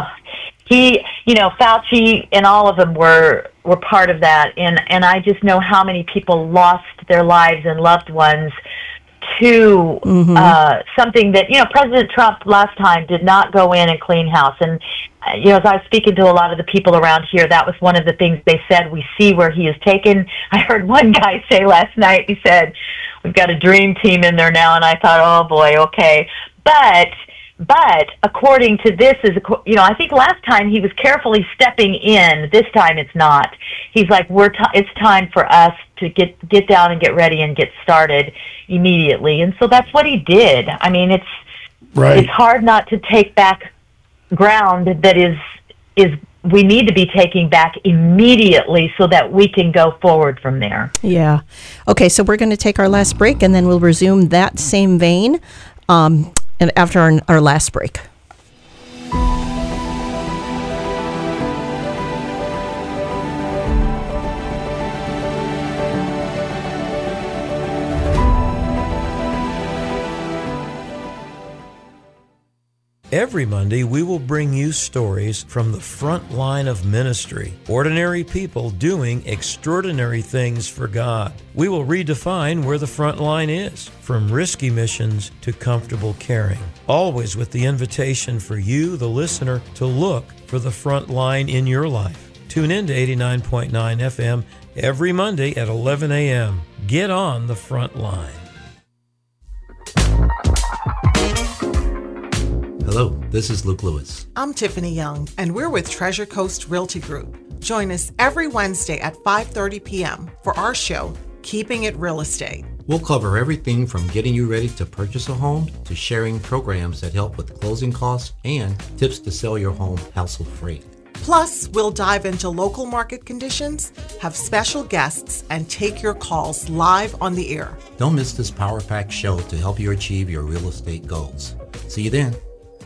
Fauci and all of them were part of that, and I just know how many people lost their lives and loved ones to something that, President Trump last time did not go in and clean house. And, as I was speaking to a lot of the people around here, that was one of the things they said, we see where he is taken. I heard one guy say last night, he said, we've got a dream team in there now. And I thought, oh boy, okay. But according to this, I think last time he was carefully stepping in. This time it's not. He's like, it's time for us to get down and get ready and get started immediately. And so that's what he did. I mean, it's hard not to take back ground that is we need to be taking back immediately so that we can go forward from there. Yeah. Okay, so we're going to take our last break, and then we'll resume that same vein and after our last break. Every Monday, we will bring you stories from the front line of ministry, ordinary people doing extraordinary things for God. We will redefine where the front line is, from risky missions to comfortable caring, always with the invitation for you, the listener, to look for the front line in your life. Tune in to 89.9 FM every Monday at 11 a.m. Get on the front line. Hello, this is Luke Lewis. I'm Tiffany Young, and we're with Treasure Coast Realty Group. Join us every Wednesday at 5:30 p.m. for our show, Keeping It Real Estate. We'll cover everything from getting you ready to purchase a home to sharing programs that help with closing costs and tips to sell your home hassle-free. Plus, we'll dive into local market conditions, have special guests, and take your calls live on the air. Don't miss this power-packed show to help you achieve your real estate goals. See you then.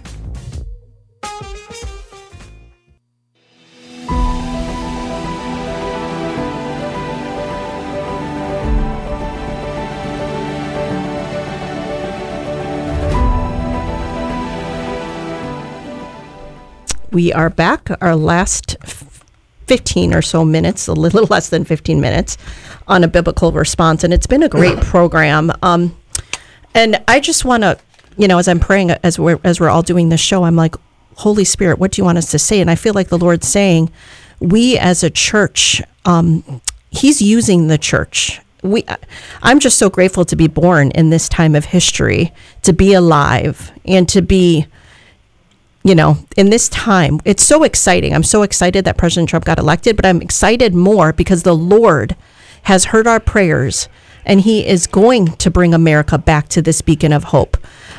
We are back, our last 15 or so minutes, a little less than 15 minutes, on a biblical response. And it's been a great program. And I just want to, as I'm praying, as we're all doing this show, I'm like, Holy Spirit, what do you want us to say? And I feel like the Lord's saying, we as a church, He's using the church. I'm just so grateful to be born in this time of history, to be alive, and to be, in this time. It's so exciting. I'm so excited that President Trump got elected, but I'm excited more because the Lord has heard our prayers, and He is going to bring America back to this beacon of hope.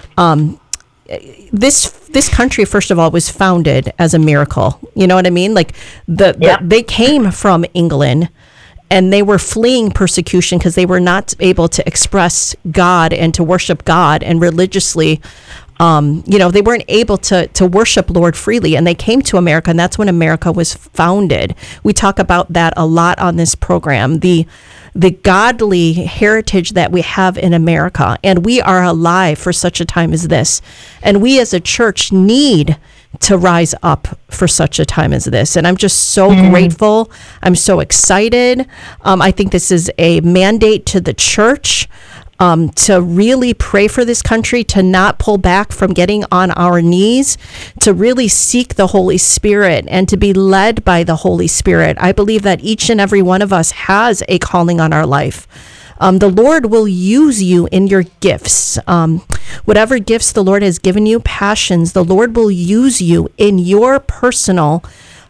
This country, first of all, was founded as a miracle. You know what I mean? Like they came from England, and they were fleeing persecution because they were not able to express God and to worship God and religiously. They weren't able to worship Lord freely, and they came to America, and that's when America was founded. We talk about that a lot on this program, the godly heritage that we have in America, and we are alive for such a time as this. And we as a church need to rise up for such a time as this. And I'm just so grateful. I'm so excited. I think this is a mandate to the church. To really pray for this country, to not pull back from getting on our knees, to really seek the Holy Spirit and to be led by the Holy Spirit. I believe that each and every one of us has a calling on our life. The Lord will use you in your gifts. Whatever gifts the Lord has given you, passions, the Lord will use you in your personal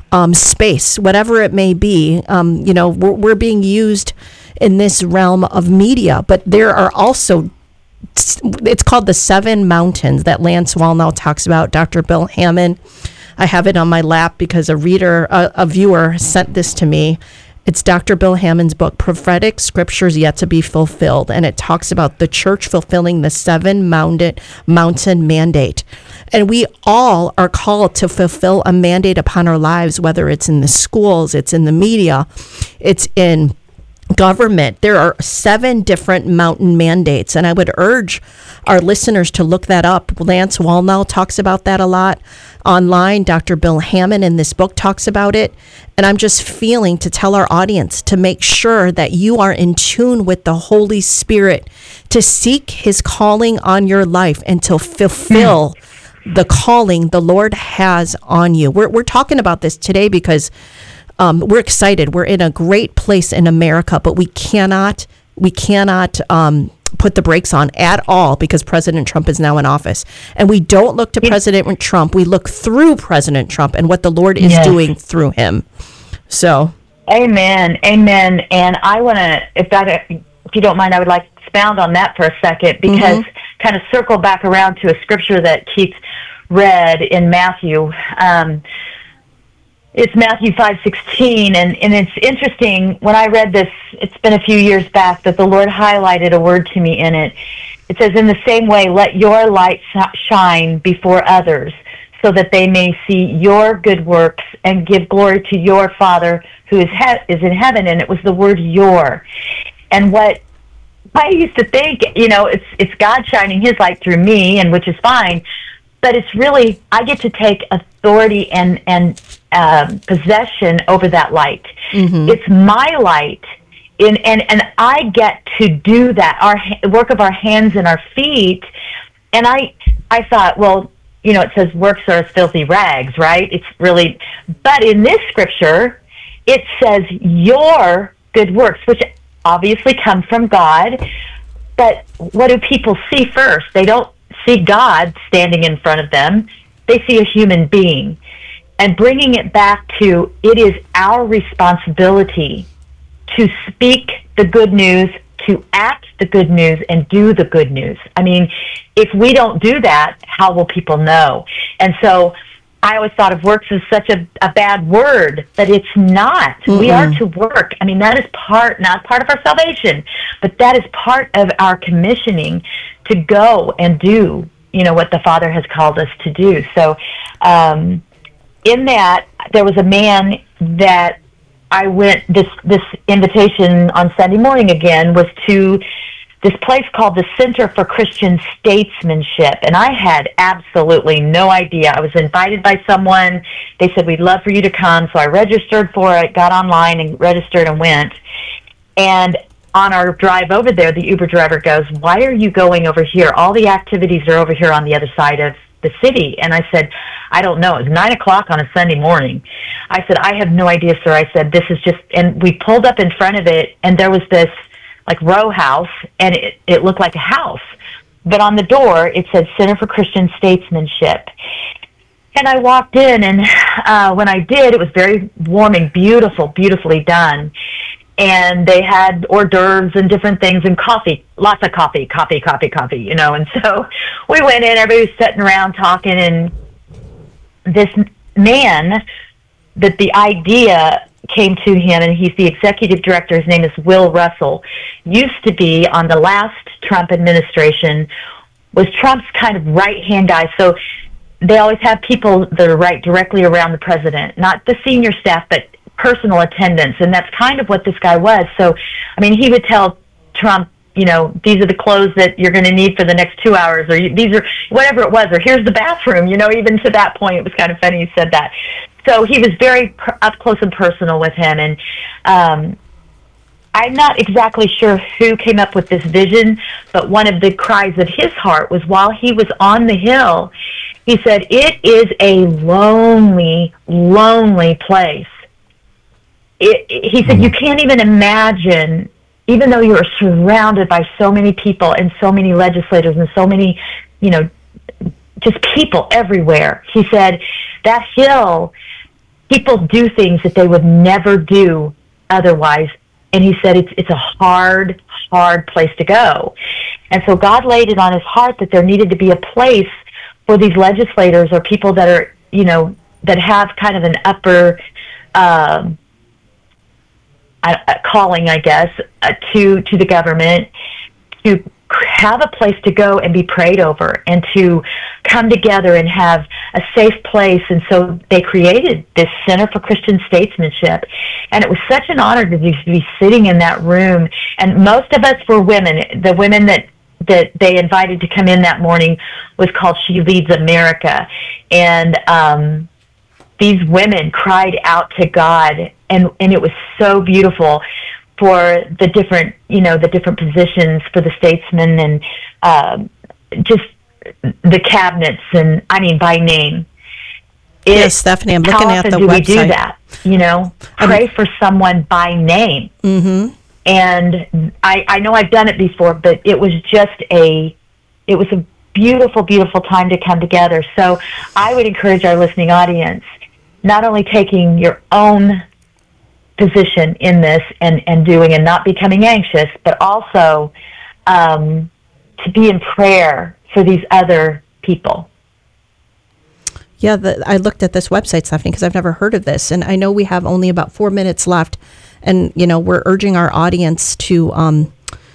space, whatever it may be. We're being used in this realm of media, but there are also, it's called the 7 mountains that Lance Wallnau talks about, Dr. Bill Hamon. I have it on my lap because a viewer sent this to me. It's Dr. Bill Hamon's book, Prophetic Scriptures Yet to Be Fulfilled, and it talks about the church fulfilling the 7 mountain mandate. And we all are called to fulfill a mandate upon our lives, whether it's in the schools, it's in the media, it's in government. There are 7 different mountain mandates, and I would urge our listeners to look that up. Lance Wallnau talks about that a lot online. Dr. Bill Hamon in this book talks about it, and I'm just feeling to tell our audience to make sure that you are in tune with the Holy Spirit, to seek his calling on your life and to fulfill the calling the Lord has on you. We're talking about this today because we're excited. We're in a great place in America, but we cannot put the brakes on at all because President Trump is now in office. And we don't look to President Trump. We look through President Trump and what the Lord is doing through him. So, amen. And I want to, if you don't mind, I would like to expound on that for a second, because kind of circle back around to a scripture that Keith read in Matthew. It's Matthew 5:16, and it's interesting. When I read this, it's been a few years back, that the Lord highlighted a word to me in it. It says, "In the same way, let your light shine before others, so that they may see your good works and give glory to your Father who is in heaven." And it was the word "your." And what I used to think, it's God shining his light through me, and which is fine. But it's really, I get to take authority and possession over that light. It's my light, and I get to do that, our work of our hands and our feet. And I thought, well, it says works are as filthy rags, right? It's really, but in this scripture, it says your good works, which obviously come from God. But what do people see first? They don't see God standing in front of them. They see a human being. And bringing it back to, it is our responsibility to speak the good news, to act the good news, and do the good news. I mean, if we don't do that, how will people know? And so I always thought of works as such a bad word, but it's not. We are to work. I mean, that is not part of our salvation, but that is part of our commissioning to go and do, what the Father has called us to do. So in that, there was a man that I went, this invitation on Sunday morning again was to this place called the Center for Christian Statesmanship, and I had absolutely no idea. I was invited by someone. They said, "We'd love for you to come," so I registered for it, got online and registered and went. And on our drive over there, the Uber driver goes, "Why are you going over here? All the activities are over here on the other side of the city." And I said, "I don't know." It was 9 o'clock on a Sunday morning. I said, "I have no idea, sir." I said, "This is just," and we pulled up in front of it, and there was this like row house, and it looked like a house. But on the door, it said Center for Christian Statesmanship. And I walked in, and when I did, it was very warming, beautifully done. And they had hors d'oeuvres and different things, and coffee, lots of coffee, And so we went in, everybody was sitting around talking, and this man, that the idea came to him, and he's the executive director. His name is Will Russell. Used to be on the last Trump administration, was Trump's kind of right-hand guy. So they always have people that are right directly around the president, not the senior staff, but personal attendants. And that's kind of what this guy was. So, I mean, he would tell Trump, you know, these are the clothes that you're going to need for the next 2 hours, or these are whatever it was, or here's the bathroom, you know, even to that point, it was kind of funny he said that. So he was very up close and personal with him. And I'm not exactly sure who came up with this vision, but one of the cries of his heart was while he was on the Hill, he said, it is a lonely, lonely place. He said, you can't even imagine, even though you are surrounded by so many people and so many legislators and so many, you know, just people everywhere. He said, that Hill, people do things that they would never do otherwise. And he said, it's a hard, hard place to go. And so God laid it on his heart that there needed to be a place for these legislators or people that are, you know, that have kind of an upper calling, I guess, to the government, to have a place to go and be prayed over and to come together and have a safe place. And so they created this Center for Christian Statesmanship. And it was such an honor to be sitting in that room. And most of us were women. The women that they invited to come in that morning was called She Leads America. And these women cried out to God, and it was so beautiful for the different, you know, the different positions for the statesmen and just the cabinets, and I mean by name. Yes, Stephanie, I'm looking at the website. How often do we do that? You know, pray for someone by name. Mm-hmm. And I know I've done it before, but it was a beautiful, beautiful time to come together. So I would encourage our listening audience, not only taking your own position in this and doing and not becoming anxious, but also to be in prayer for these other people. Yeah, I looked at this website, Stephanie, because I've never heard of this. And I know we have only about 4 minutes left. And, you know, we're urging our audience to,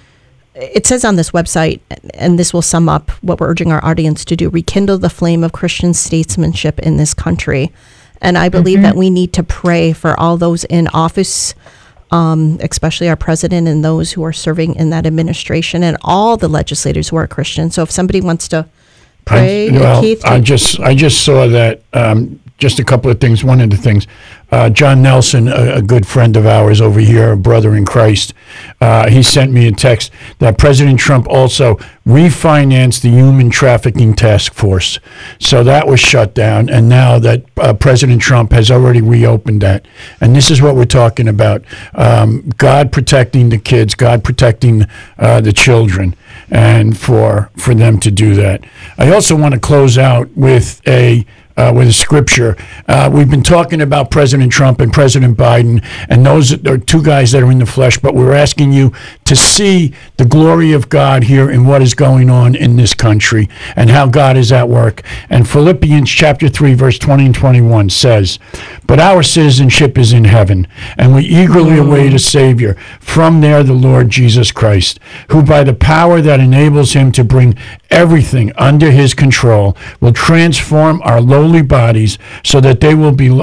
it says on this website, and this will sum up what we're urging our audience to do, rekindle the flame of Christian statesmanship in this country. And I believe that we need to pray for all those in office, especially our president and those who are serving in that administration, and all the legislators who are Christian. So if somebody wants to pray, Keith. I just saw that. Just a couple of things. One of the things, John Nelson, a good friend of ours over here, a brother in Christ, he sent me a text that President Trump also refinanced the Human Trafficking Task Force. So that was shut down, and now that President Trump has already reopened that. And this is what we're talking about, God protecting the kids, God protecting the children, and for them to do that. I also want to close out with a scripture. We've been talking about President Trump and President Biden, and those are two guys that are in the flesh, but we're asking you to see the glory of God here in what is going on in this country and how God is at work. And Philippians chapter 3, verse 20 and 21 says, "But our citizenship is in heaven, and we eagerly await a Savior, from there the Lord Jesus Christ, who by the power that enables him to bring everything under his control will transform our lowly bodies so that they will be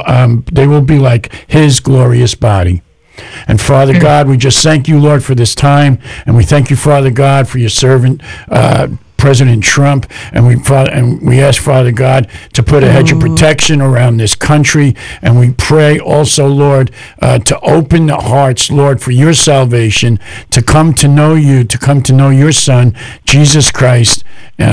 like his glorious body." And Father God, we just thank you, Lord, for this time, and we thank you, Father God, for your servant President Trump, and we ask, Father God, to put a hedge of protection around this country, and we pray also, Lord, to open the hearts, Lord, for your salvation, to come to know you, to come to know your Son, Jesus Christ,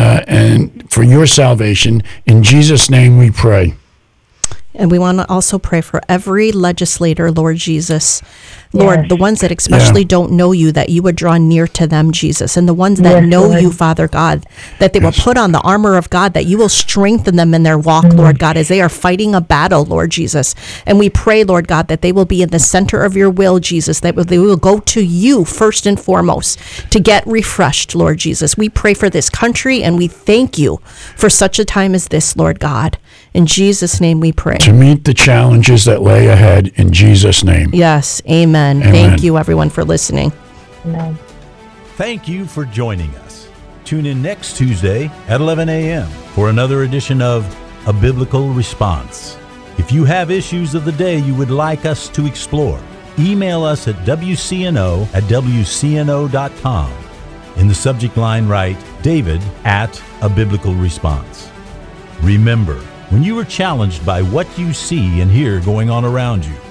and for your salvation. In Jesus' name we pray. And we want to also pray for every legislator, Lord Jesus. Lord, the ones that especially don't know you, that you would draw near to them, Jesus. And the ones that know you, Father God, that they will put on the armor of God, that you will strengthen them in their walk, Lord God, as they are fighting a battle, Lord Jesus. And we pray, Lord God, that they will be in the center of your will, Jesus, that they will go to you first and foremost to get refreshed, Lord Jesus. We pray for this country, and we thank you for such a time as this, Lord God. In Jesus' name we pray. To meet the challenges that lay ahead in Jesus' name. Yes, amen. Thank you, everyone, for listening. Amen. Thank you for joining us. Tune in next Tuesday at 11 a.m. for another edition of A Biblical Response. If you have issues of the day you would like us to explore, email us at wcno@wcno.com. In the subject line, write David at A Biblical Response. Remember, when you are challenged by what you see and hear going on around you,